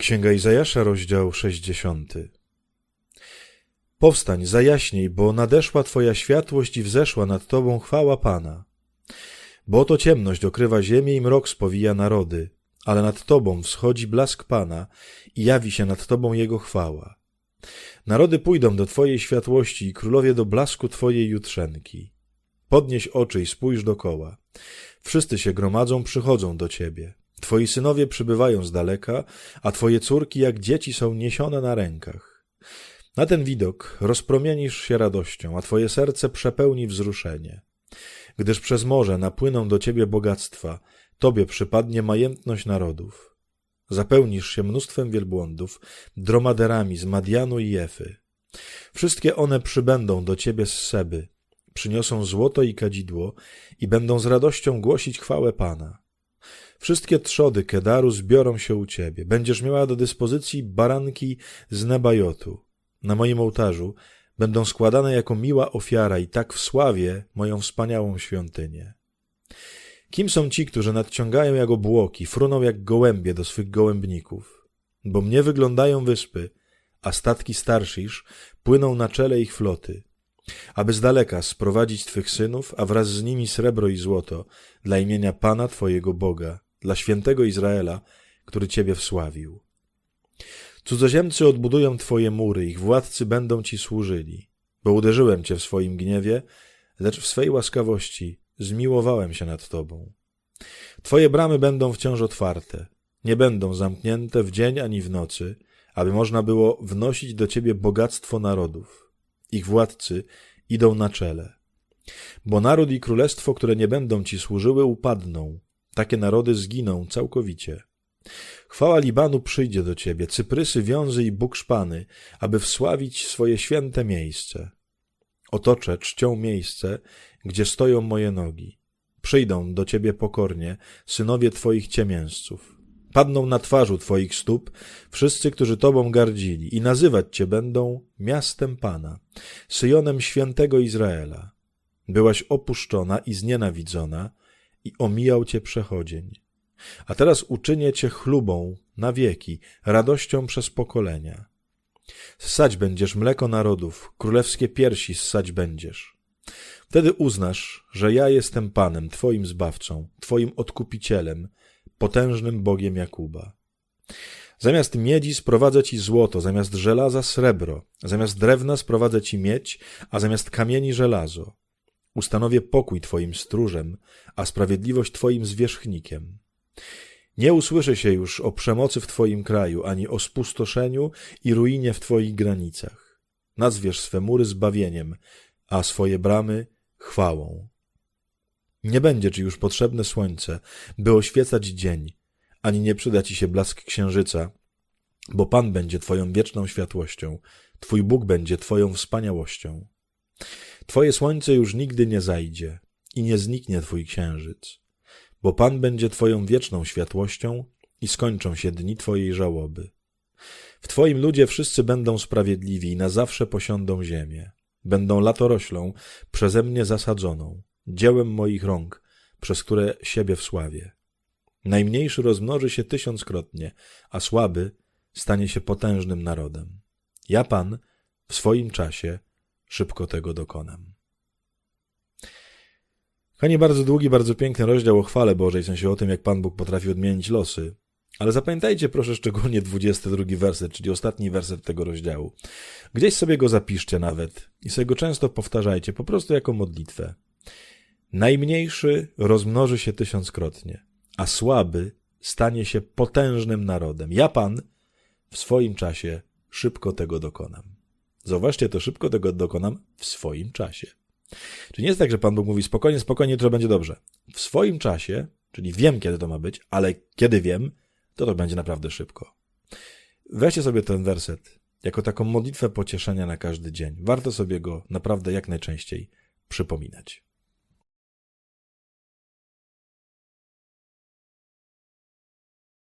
Księga Izajasza, rozdział 60. Powstań, zajaśnij, bo nadeszła Twoja światłość i wzeszła nad Tobą chwała Pana. Bo oto ciemność okrywa ziemię i mrok spowija narody, ale nad Tobą wschodzi blask Pana i jawi się nad Tobą Jego chwała. Narody pójdą do Twojej światłości i królowie do blasku Twojej jutrzenki. Podnieś oczy i spójrz dokoła. Wszyscy się gromadzą, przychodzą do Ciebie. Twoi synowie przybywają z daleka, a Twoje córki jak dzieci są niesione na rękach. Na ten widok rozpromienisz się radością, a Twoje serce przepełni wzruszenie. Gdyż przez morze napłyną do Ciebie bogactwa, Tobie przypadnie majętność narodów. Zapełnisz się mnóstwem wielbłądów, dromaderami z Madianu i Jefy. Wszystkie one przybędą do Ciebie z Seby, przyniosą złoto i kadzidło i będą z radością głosić chwałę Pana. Wszystkie trzody Kedaru zbiorą się u Ciebie. Będziesz miała do dyspozycji baranki z Nebajotu. Na moim ołtarzu będą składane jako miła ofiara i tak wsławię moją wspaniałą świątynię. Kim są ci, którzy nadciągają jak obłoki, fruną jak gołębie do swych gołębników? Bo mnie wyglądają wyspy, a statki Starszisz płyną na czele ich floty, aby z daleka sprowadzić Twych synów, a wraz z nimi srebro i złoto dla imienia Pana Twojego Boga, dla świętego Izraela, który Ciebie wsławił. Cudzoziemcy odbudują Twoje mury, ich władcy będą Ci służyli, bo uderzyłem Cię w swoim gniewie, lecz w swej łaskawości zmiłowałem się nad Tobą. Twoje bramy będą wciąż otwarte, nie będą zamknięte w dzień ani w nocy, aby można było wnosić do Ciebie bogactwo narodów. Ich władcy idą na czele. Bo naród i królestwo, które nie będą Ci służyły, upadną. Takie narody zginą całkowicie. Chwała Libanu przyjdzie do Ciebie, cyprysy, wiązy i bukszpany, aby wsławić swoje święte miejsce. Otoczę czcią miejsce, gdzie stoją moje nogi. Przyjdą do Ciebie pokornie synowie Twoich ciemiężców. Padną na twarzu Twoich stóp wszyscy, którzy Tobą gardzili i nazywać Cię będą miastem Pana, Syjonem świętego Izraela. Byłaś opuszczona i znienawidzona i omijał Cię przechodzień. A teraz uczynię Cię chlubą na wieki, radością przez pokolenia. Ssać będziesz mleko narodów, królewskie piersi ssać będziesz. Wtedy uznasz, że ja jestem Panem, Twoim Zbawcą, Twoim Odkupicielem, potężnym Bogiem Jakuba. Zamiast miedzi sprowadzę Ci złoto, zamiast żelaza srebro, zamiast drewna sprowadzę Ci miedź, a zamiast kamieni żelazo. Ustanowię pokój Twoim stróżem, a sprawiedliwość Twoim zwierzchnikiem. Nie usłyszy się już o przemocy w Twoim kraju, ani o spustoszeniu i ruinie w Twoich granicach. Nazwiesz swe mury zbawieniem, a swoje bramy chwałą. Nie będzie Ci już potrzebne słońce, by oświecać dzień, ani nie przyda Ci się blask księżyca, bo Pan będzie Twoją wieczną światłością, Twój Bóg będzie Twoją wspaniałością. Twoje słońce już nigdy nie zajdzie i nie zniknie Twój księżyc, bo Pan będzie Twoją wieczną światłością i skończą się dni Twojej żałoby. W Twoim ludzie wszyscy będą sprawiedliwi i na zawsze posiądą ziemię. Będą latoroślą przeze mnie zasadzoną, dziełem moich rąk, przez które siebie wsławię. Najmniejszy rozmnoży się 1000-krotnie, a słaby stanie się potężnym narodem. Ja, Pan, w swoim czasie szybko tego dokonam. Kochani, bardzo długi, bardzo piękny rozdział o chwale Bożej, w sensie o tym, jak Pan Bóg potrafi odmienić losy. Ale zapamiętajcie proszę szczególnie 22 werset, czyli ostatni werset tego rozdziału. Gdzieś sobie go zapiszcie nawet i sobie go często powtarzajcie, po prostu jako modlitwę. Najmniejszy rozmnoży się 1000-krotnie, a słaby stanie się potężnym narodem. Ja, Pan, w swoim czasie szybko tego dokonam. Zauważcie, to szybko tego dokonam w swoim czasie. Czyli nie jest tak, że Pan Bóg mówi spokojnie, spokojnie, jutro będzie dobrze. W swoim czasie, czyli wiem, kiedy to ma być, ale kiedy wiem, to będzie naprawdę szybko. Weźcie sobie ten werset jako taką modlitwę pocieszenia na każdy dzień. Warto sobie go naprawdę jak najczęściej przypominać.